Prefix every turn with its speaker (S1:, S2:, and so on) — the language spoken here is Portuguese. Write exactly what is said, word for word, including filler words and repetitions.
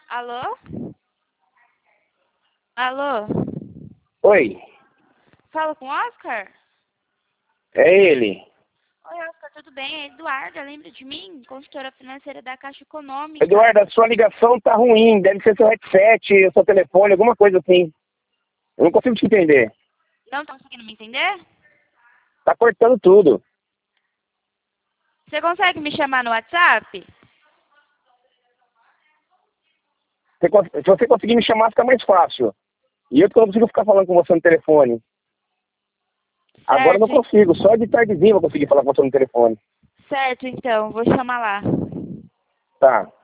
S1: Alô? Alô?
S2: Oi,
S1: Fala com o Oscar?
S2: é ele.
S1: Oi, Oscar, tudo bem? É Eduarda, lembra de mim? Consultora financeira da Caixa Econômica.
S2: Eduardo, a sua ligação tá ruim, deve ser seu headset, seu telefone, alguma coisa assim. Eu não consigo te entender.
S1: Não tá conseguindo me entender?
S2: Tá cortando tudo.
S1: Você consegue me chamar no WhatsApp?
S2: Você cons- se você conseguir me chamar, fica mais fácil. E eu que não consigo ficar falando com você no telefone. Agora eu não
S1: Certo,
S2: consigo, só de tardezinha eu vou conseguir falar com você no telefone.
S1: certo então, vou chamar lá.
S2: Tá.